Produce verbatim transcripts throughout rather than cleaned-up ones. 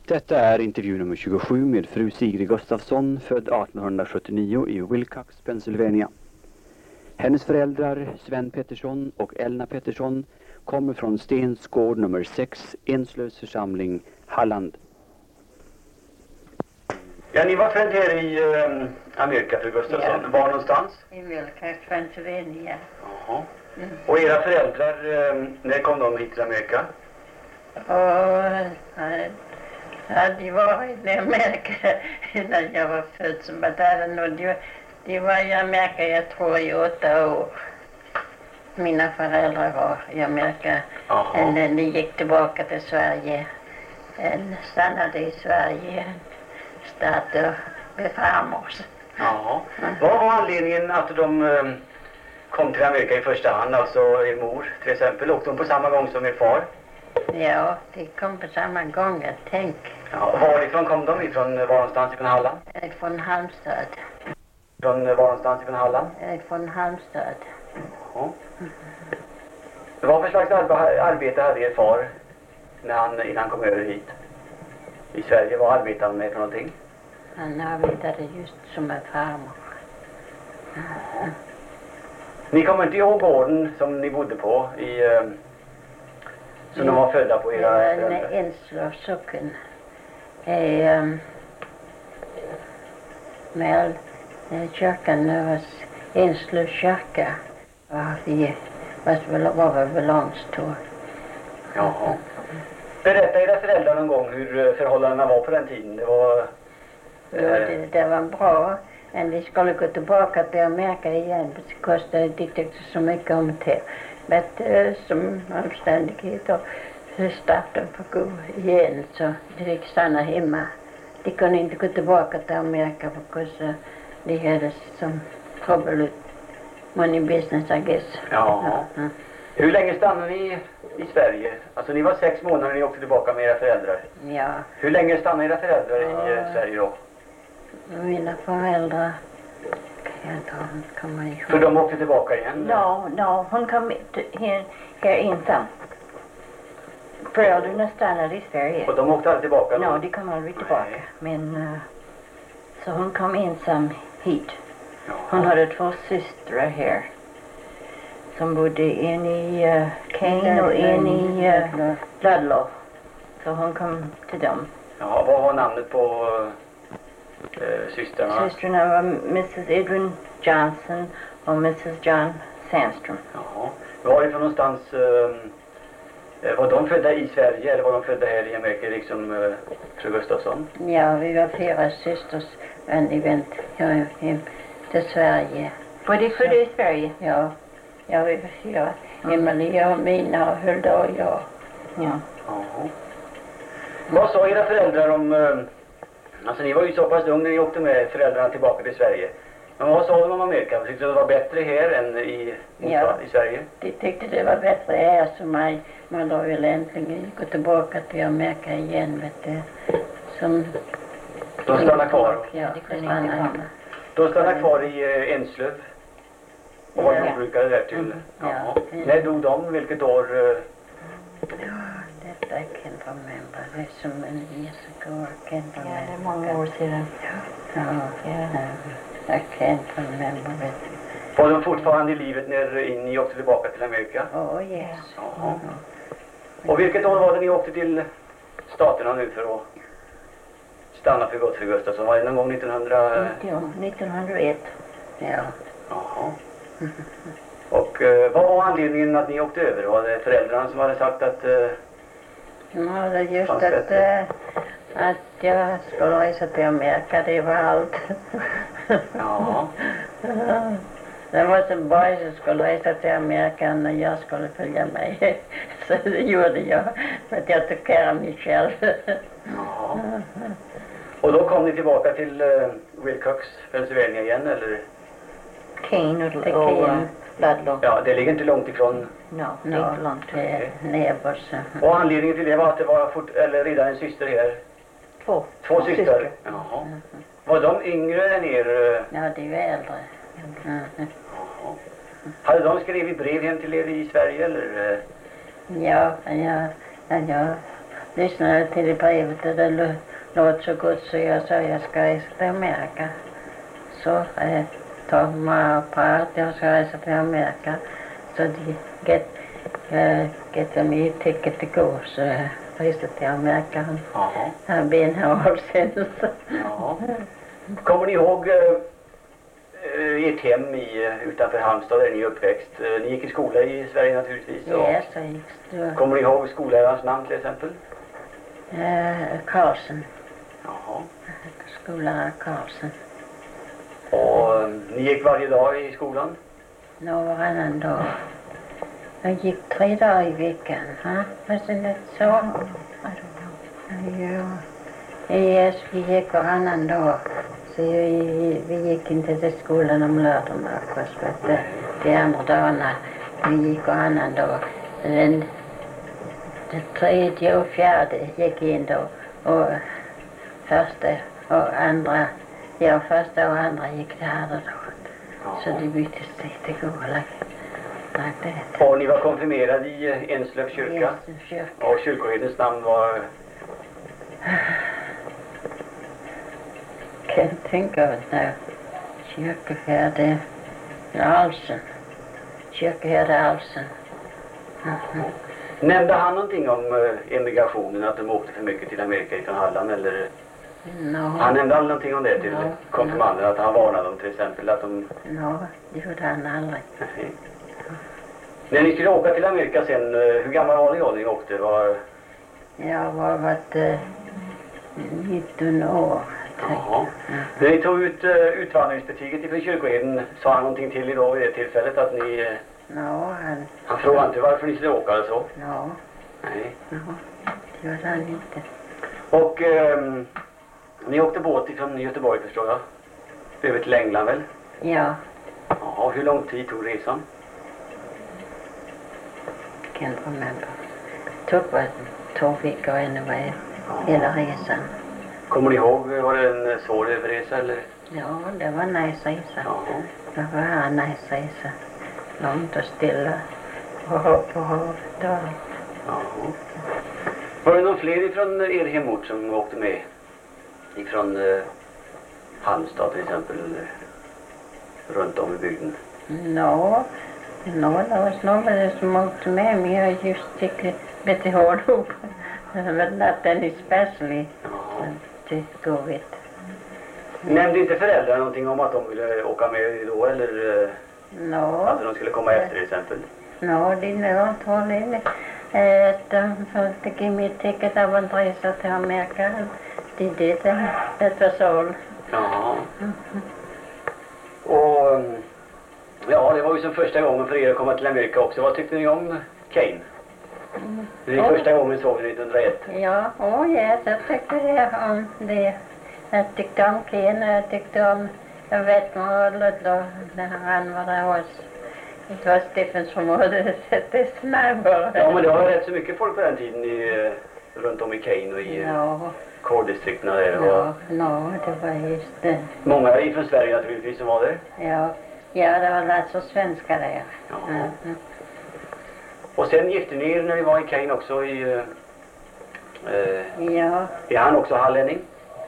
Detta är intervju nummer tjugosju med fru Sigrid Gustafsson, född artonhundrasjuttionio i Wilcox, Pennsylvania. Hennes föräldrar, Sven Pettersson och Elna Pettersson, kommer från Stensgård nummer sex, Enslövs församling, Halland. Ja, ni var född här i uh, Amerika, fru Gustafsson. Ja. Var någonstans? I Wilcox, Pennsylvania. Jaha. Mm. Och era föräldrar, uh, när kom de hit till Amerika? Och hade varit i Amerika innan jag var född som bataljon, och de, de var i Amerika, jag tror, i åtta år. Mina föräldrar var i Amerika. En, de gick tillbaka till Sverige. En stannade i Sverige. Startade med farmors. Jaha. Mm. Vad var anledningen att de um, kom till Amerika i första hand? Alltså er mor till exempel. Åkte de på samma gång som er far? Ja, de kom på samma gång, jag tänk. Ja, varifrån kom de? Ifrån var någonstans ifrån Halland? Från Halmstad. Från var någonstans ifrån Halland? Från Halmstad. Ja. Vad för slags arbete hade er far när han, innan han kom över hit i Sverige? Vad arbetade han med för någonting? Han arbetade just som en farmor. Ja. Ni kommer inte ihåg gården som ni bodde på i... Som de var födda på era föräldrar? Enslövsocken. Um, med kyrkan, det var Enslövs kyrka. Vi var väl balanstor. Jaha. Berätta era föräldrar någon gång hur förhållandena var på den tiden. Det var... Ja, det, det var bra. Men de skulle gå tillbaka till Amerika igen. Det kostade, de tyckte så mycket om det. Men uh, som omständigheter startade på gå igen, så de fick stanna hemma. De kunde inte gå tillbaka till Amerika för att de hade som trouble money business, I guess. Ja. Mm. Hur länge stannade ni i Sverige? Alltså ni var sex månader när ni åkte tillbaka med era föräldrar. Ja. Hur länge stannade era föräldrar ja. i Sverige då? Mina föräldrar kan jag inte komma ihåg. För de åkte tillbaka igen? No, no, hon kom här, här ensam. Föräldrarna stannade i Sverige. Och de åkte aldrig tillbaka? No, de kom aldrig tillbaka. Nej. Men uh, så hon kom ensam hit. Ja. Hon hade två systrar här. Som bodde en i uh, Kane och en i uh, Ludlow. Så hon kom till dem. Ja, vad var namnet på uh, systrarna? Systrarna var missus Edwin Johnson och missus John Sandstrom. Jaha. Varifrån någonstans... Uh, var de födda i Sverige eller var de födda här i Amerika, liksom uh, fru Gustafsson? Ja, vi var fyra systers, men vi vänt hem till Sverige. Var de födda i Sverige? Ja, ja, vi var fyra. Mm. Emilia och Mina och Hulda och jag. Ja. Jaha. Vad sa era föräldrar om... Uh, alltså ni var ju så pass unga när ni åkte med föräldrarna tillbaka till Sverige. Men vad sa de om Amerika? Tyckte det var bättre här än i, ja, i Sverige? De tyckte det var bättre här, så man, man då vill äntligen gå tillbaka till Amerika igen, vet du. Som... De stannar kvar? Ja, de stannar hemma. De stannar kvar i uh, Enslöv? Och var ja. jordbrukare där till? Mm. Ja. När dog de? Vilket år? Uh... Ja, detta I can't remember. Det är så många years ago. I can't remember. Ja, det är många år sedan. Ja, ja, ja. I can't remember it. Var de fortfarande i livet när ni åkte tillbaka till Amerika? Oh, yes. Jaha. Mm. Och vilket år var det ni åkte till staterna nu för att stanna för gott, fru Gustafsson? Var det någon gång nittonhundra... nittonhundraett. Ja. Jaha. Och uh, vad var anledningen att ni åkte över? Var det föräldrarna som hade sagt att... Uh, de hade just att, uh, att jag skulle resa till Amerika, det var allt. Ja. Det var så bara som skulle resa till Amerika när jag skulle följa med. Så det gjorde jag. För att jag tog care av mig själv. Ja. Och då kom ni tillbaka till uh, Wilcox, Pennsylvania igen, eller? Kane och, och uh, Ludlow. Ja, det ligger inte långt ifrån. No, det är inte långt. Okay. Nebers. Och anledningen till det var att det var fort, eller redan en syster här? Två. Två systrar? Syster. Jaha. Mm. Var de yngre än er? Ja, de var äldre. Mm. Jaha. Hade de skrivit brev hem till er i Sverige, eller? Ja, ja, ja. lyssnade till brevet och det lå- låt så gott så jag sa jag ska resa till Amerika. Så eh, tog man på att jag ska resa till Amerika. Så de get, uh, get me ticket to go. Så jag reste till Amerika. Jaha. Jag blir en avsändelse. Ja. Kommer ni ihåg eh, ert hem i, eh, utanför Halmstad där ni är uppväxt? Eh, Ni gick i skola i Sverige naturligtvis. och- Ja, så gick det. Kommer ni ihåg skollärarens namn till exempel? Uh, Karlsson. Jaha. Skollärare Karlsson. Och eh, ni gick varje dag i skolan? Nå, varannan dag. Jag gick tre dagar i veckan. Ha? Wasn't it so? I don't know. Ja. Yes, vi gick varannan dag. Så vi, vi gick inte till skolan om lördagen. Det, de andra dagarna. Vi gick varannan dag. Den, den tredje och fjärde gick in då. Och första och andra. Ja, första och andra gick till andra dagen. Så det byttes lite gå like that. Och ni var konfirmerad i eh, Enslöv kyrka? Yes, kyrka. Och kyrkoherdens namn var? Kan tänka mig nu. Kyrkoherde Alsen. Kyrkoherde Alsen. Mhm. Nämnde han någonting om eh, emigrationen, att de åkte för mycket till Amerika ifrån Halland, eller? No, Han nämnde aldrig någonting om det till Ja. konfirmanderna, att han varnade dem till exempel att de... no, det gjorde han aldrig. Nej. När ni skulle åka till Amerika sen, eh, hur gammal var ni då när ni åkte? Var... Jag var varit eh, nitton år. Jaha. När ni tog ut uh, utvandringsbetyget ifrån kyrkoherden, sa han någonting till er då vid det tillfället att ni... Uh, No, han, han frågade inte varför ni skulle åka eller så? no, Nej. no, det gjorde han inte. Och um, ni åkte båt ifrån Göteborg förstår jag? Över till England väl? Ja, Ja, hur lång tid tog resan? can't remember. Tog bara två veckor anyway, hela resan. Kommer ni ihåg, var det en eh, svår överresa eller? Ja, det var en nice resa. Jaha. Det var en nice resa. Långt och stilla. Och hopp på havet. Jaha. Var det någon fler ifrån er hemort som åkte med? Ifrån uh, Halmstad till exempel, eller runt om i bygden? No, no, det var snarare som åkte med mig. Jag just tycker lite hård ihop. But not any especially Jaha. to go with. Nämnde inte föräldrar någonting om att de ville åka med då eller uh, No, att de skulle komma efter till exempel? no, de never told me. Uh, de to give me a ticket. I want to resa till Amerika. They did. That was all. Jaha. Och um, ja, det var ju som första gången för er att komma till Amerika också. Vad tyckte ni om Kane? Det är Oh. första gången såg ni nittonhundraett. Ja, oh yes, jag tyckte det om det. Jag tyckte om Ken och jag tyckte om, jag vet inte då när han var där hos. Det var Stephens område, det är snabbare. Ja, men det var rätt så mycket folk på den tiden i, eh, runt om i Kane och i uh, Ja, kårdistrikterna där. Och ja, no, det var just det. många ifrån Sverige naturligtvis som var där. Ja, ja det var alltså svenskar där. Ja. Mm. Och sen gifte ni er när ni var i Kane också i... Uh, uh, Ja, är han också hallänning?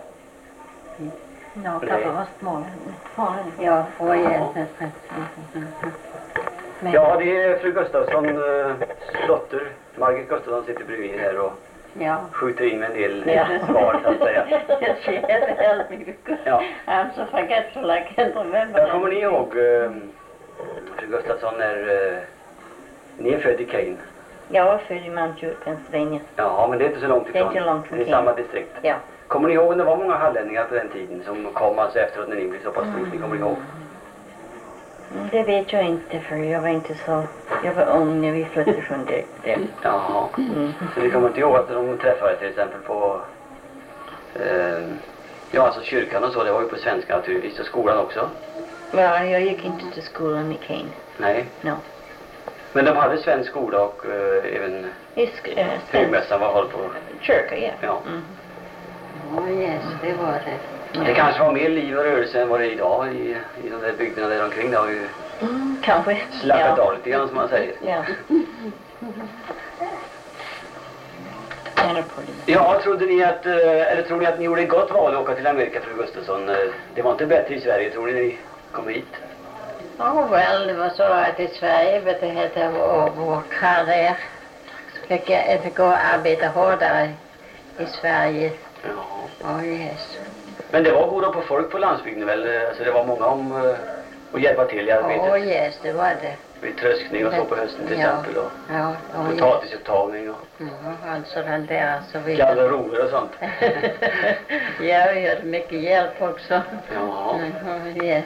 Ja, Nej. pappa var smålänning. ja, och Jaha. yes, yes, yes. Men, Ja, det är fru Gustafsson, uh, dotter. Margit Gustafsson sitter bredvid här och ja. skjuter in med en del Ja. svar så att säga. She had to help me because Ja. I'm so forgetful I can't remember. Ja, kommer ni ihåg, uh, fru Gustafsson, när uh, ni är född i Kane? Jag var född i Mount Jude, Pennsylvania. Ja, men det är inte så långt Det är ifrån. inte långt från Det är Kane. samma distrikt. Ja. Kommer ni ihåg, det var många hallänningar på den tiden som kom alltså efteråt när ni blev så pass stort, ni kommer ihåg? Det vet jag inte för jag var inte så... Jag var ung när vi flyttade från det. det. Jaha. Mm. Så ni kommer inte ihåg att de träffade till exempel på... Eh, ja, alltså kyrkan och så, det var ju på svenska naturligtvis, och skolan också. Ja, jag gick inte till skolan i Kane. Nej. No. Men de hade svensk skola och eh, även I sk- äh, svensk högmästaren var håll på... kyrka, ja. Ja. Mm. Oh yes, det var det. Det kanske var mer liv och rörelse än vad det är idag i, i de där bygderna där omkring. Det har ju Mm, kanske. slackat av lite grann som man säger. Ja. tjänar på det. Ja, trodde ni att, eller tror ni att ni gjorde ett gott val att åka till Amerika, fru Gustafsson? Det var inte bättre i Sverige, tror ni, när ni kom hit? Ja, oh, väl, det var så att i Sverige, vet du, hette vår, vår karriär. Fick jag fick gå och arbeta hårdare i Sverige. Ja. Oh, yes. Men det var goda på folk på landsbygden väl? Alltså det var många om uh, att hjälpa till i arbetet? Ja, oh, yes, det var det. Vid tröskning och så på hösten till ja. exempel. Och ja, oh, potatisupptagning och ja, alltså den där så vidare. gallra rover och sånt. Ja, vi hade mycket hjälp också. Ja. Oh, yes.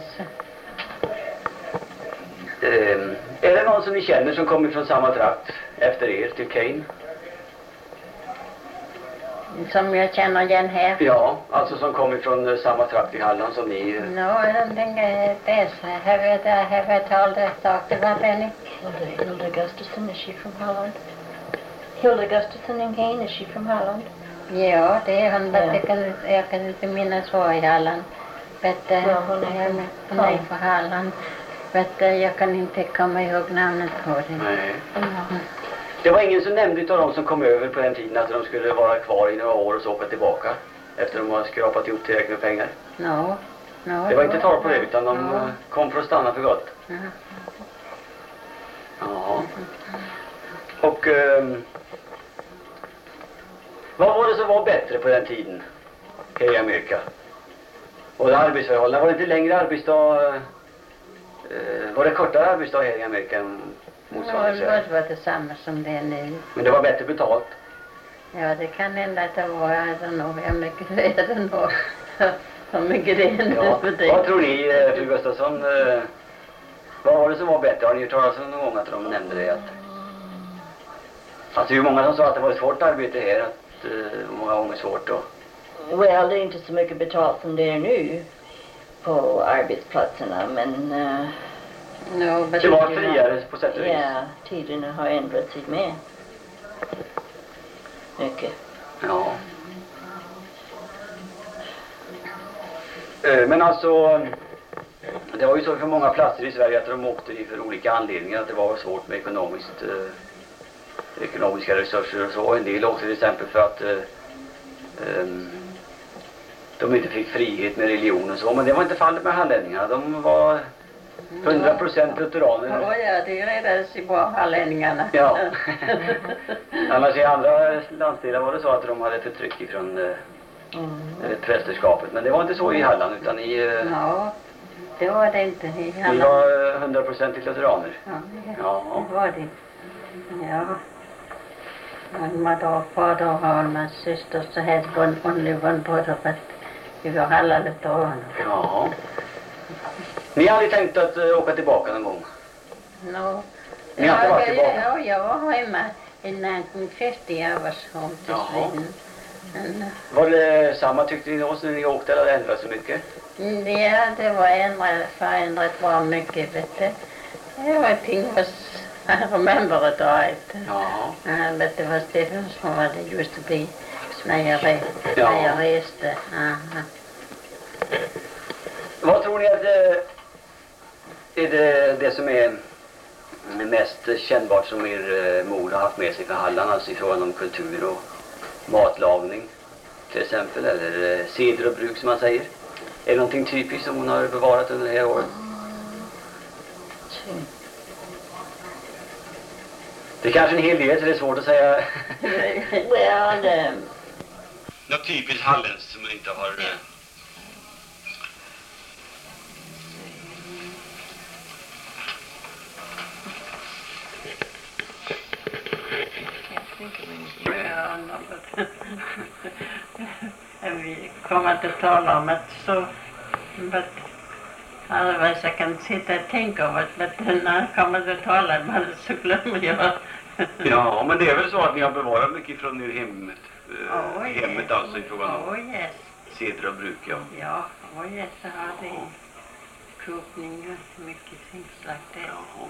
Um, är det någon som ni känner som kommer från samma trakt efter er till Kane? Som jag känner igen här? Ja, alltså som kommer från uh, samma trakt i Halland som ni... Uh... No, I don't think uh, there's. Have I, uh, have I told uh, talked about any? Hilda, Hilda Gustafsson, is she from Holland? Hilda Gustafsson in Kane, is she from Holland? Ja, det är hon, men Ja. jag kan, jag kan inte minnas var i Halland. But, uh, Ja, hon är jag- från hon är Halland. från Halland. Men uh, jag kan inte komma ihåg namnet på den. Nej. Ja. Det var ingen som nämnde utav de som kom över på den tiden att de skulle vara kvar i några år och så åka tillbaka efter de har skrapat ihop tillräckligt med pengar. No, no. Det var inte tal på det utan de Ja. uh, kom för att stanna för gott. Ja. Ja. Och um, vad var det som var bättre på den tiden här i Amerika? Och arbetsförhållanden, var det inte längre arbetsdag? Uh, var det kortare arbetsdag här i Amerika än Ja, motsvarande det Sverige? var detsamma som det är nu. Men det var bättre betalt. Ja, det kan hända att det var, I don't know, hur mycket det är det nog. Hur mycket det är nu Ja. för det. Vad tror ni, eh, fru Gustafsson? Eh, vad var det som var bättre? Har ni hört talas om någon gång att de nämnde det? Att, alltså hur många som sa att det var ett svårt arbete här? Att eh, många gånger svårt då? Well, det är inte så mycket betalt som det är nu på arbetsplatserna, men uh, No, but Det var you know, friare på sätt och vis. ja, tiderna har ändrat sig med. Mycket. Ja. Eh, Men alltså, det var ju så för många platser i Sverige att de åkte i för olika anledningar. Att det var svårt med ekonomiskt, eh, ekonomiska resurser och så. En del åkte till exempel för att eh, ehm, de inte fick frihet med religion och så. Men det var inte fallet med hallänningarna. De var hundra procent lutheraner. Ja, ja, det räddades ju bra, hallänningarna. Ja. Annars i andra landsdelar var det så att de hade förtryck ifrån eh, Mm. eh, prästerskapet. Men det var inte så i Halland utan i, eh, Ja, det var det inte i ni Halland. var hundra procent lutheraner. Ja, Ja. det var det. Ja. And my dog, father, and my sisters had one, only one brother, but vi var alla lutheraner. Ja. Ni har aldrig tänkt att uh, åka tillbaka någon gång? No. Ni har inte varit ja, tillbaka? ja, jag var hemma i nitton fifty, I was home to Jaha. Sweden. And, uh, Var det samma tyckte ni då när ni åkte eller hade det ändrat så mycket? ja, det var ändrat, förändrat bra mycket, vet du. Everything was, I remember it right. Ja. Uh, but it was different from what it used to be när jag, re, Ja. när jag reste. Uh-huh. Vad tror ni att uh, är det, det som är mest kännbart som er uh, mor har haft med sig för Halland, alltså i frågan om kultur och matlagning till exempel, eller uh, seder och bruk som man säger? Är det någonting typiskt som hon har bevarat under det här året? Det är kanske en hel del så det är svårt att säga. Well, um, Något typiskt halländskt som inte har... Uh, Ja, något. Vi kommer att tala om att så, but otherwise I can sitta och tänka om det, men när jag kommer att tala om det så glömmer jag. Ja, men det är väl så att ni har bevarat mycket från er hemmet, eh, Oh, yes. hemmet alltså i frågan om Oh yes, seder och bruk, ja. ja, oh yes, så har det kokning och mycket things like that. Jaha.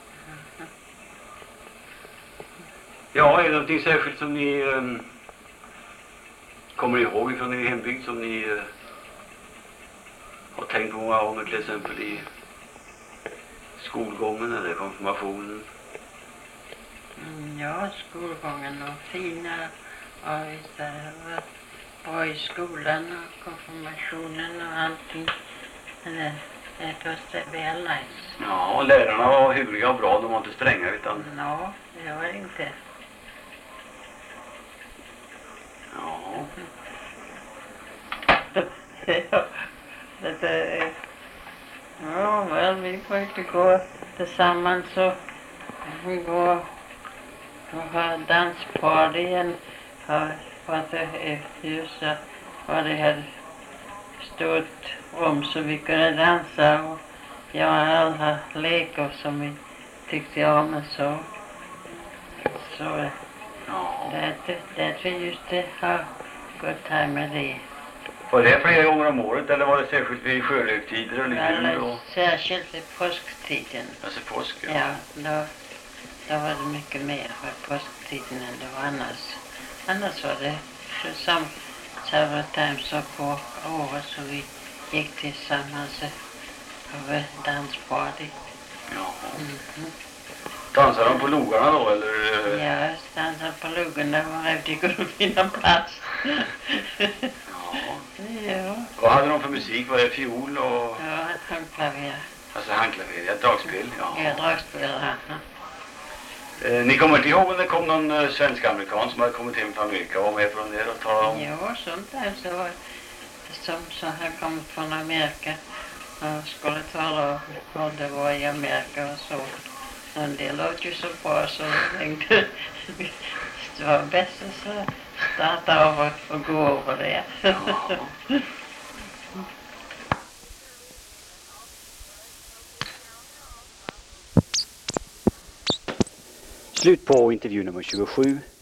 Ja, är det någonting särskilt som ni um, kommer ihåg från er hembygd som ni uh, har tänkt på många gånger, till exempel i skolgången eller konfirmationen? Mm, ja, skolgången och fina Ja, visst, det var bra i skolan och konfirmationen och allting. Men det, det var väl nice. Ja, och lärarna var hyggliga och bra. De var inte stränga utan... Ja, det var det inte. Ja. Ja, det är... Ja, väl, vi får inte gå tillsammans och vi går och ha dansparty igen. För att det är just vad det hade stort rum så vi kunde dansa och göra alla lekar som vi tyckte om och så. Så Ja. det, därför just det har gått här med det. Var det flera gånger om året eller var det särskilt vid sjölöktider eller jul? Eller Och... särskilt i påsktiden. Alltså påsk, ja. Ja, då, då var det mycket mer för påsktiden än det var annars. Annars var det som several times så på året så vi gick tillsammans på dansparty. Ja. Mm-hmm. Dansade de på logarna då eller? Ja, dansade på logarna var det kunde finna plats. Ja. Ja. Vad hade de för musik? Var det fiol och... Ja, handklaver. Alltså handklaver, ja, dragspel, ja. Ja, dragspel, ja. Eh, ni kommer inte ihåg om det kom någon eh, svensk-amerikan som hade kommit hem från Amerika och var med från det och talade om? Ja, sånt där så var som så har kommit från Amerika och skulle tala om vad det var i Amerika och så. Men det låter ju så bra så jag tänkte det var bäst att starta av och gå över det. Ja. Slut på intervju nummer tjugosju.